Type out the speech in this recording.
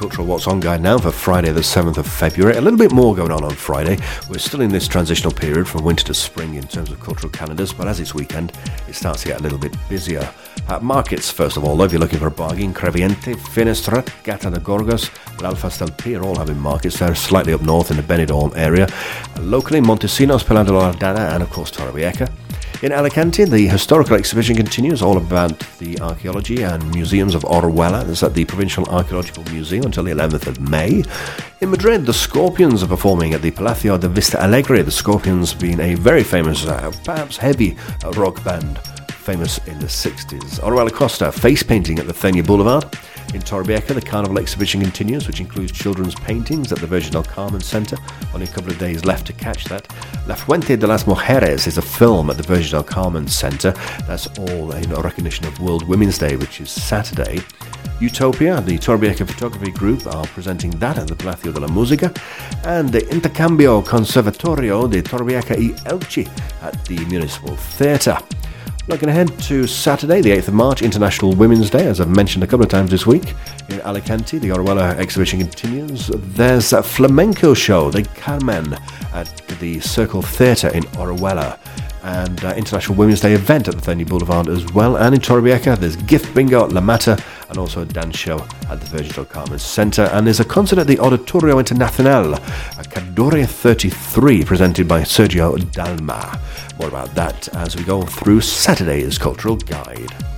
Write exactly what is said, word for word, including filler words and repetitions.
Cultural What's On guide now for Friday the seventh of February. A little bit more going on on Friday. We're still in this transitional period from winter to spring in terms of cultural calendars, but as it's weekend, it starts to get a little bit busier. At markets, first of all, though, if you're looking for a bargain, Creviente, Finestrat, Gata de Gorgos, L'Alfas del Pi are all having markets. They're slightly up north in the Benidorm area. Locally, Montesinos, Pilar de la Ardana, and of course Torrevieja. In Alicante, the historical exhibition continues, all about the archaeology and museums of Orihuela. It's at the Provincial Archaeological Museum until the eleventh of May. In Madrid, the Scorpions are performing at the Palacio de Vista Alegre. The Scorpions being a very famous, uh, perhaps heavy uh, rock band, famous in the sixties. Orihuela Costa, face painting at the Thenia Boulevard. In Torrevieja, the Carnival exhibition continues, which includes children's paintings at the Virgin del Carmen Centre. Only a couple of days left to catch that. La Fuente de las Mujeres is a film at the Virgin del Carmen Centre. That's all in recognition of World Women's Day, which is Saturday. Utopia, the Torrevieja Photography Group, are presenting that at the Palacio de la Música. And the Intercambio Conservatorio de Torrevieja y Elche at the Municipal Theatre. Looking ahead to Saturday, the eighth of March, International Women's Day, as I've mentioned a couple of times this week. In Alicante, the Orihuela exhibition continues. There's a flamenco show, the Carmen, at the Circle Theatre in Orihuela. And uh, International Women's Day event at the Thenia Boulevard as well. And in Torrevieja, there's Gift Bingo at La Mata, and also a dance show at the Virgin del Carmen Centre. And there's a concert at the Auditorio Internacional, at Cadore thirty-three, presented by Sergio Dalma. More about that as we go through Saturday's Cultural Guide.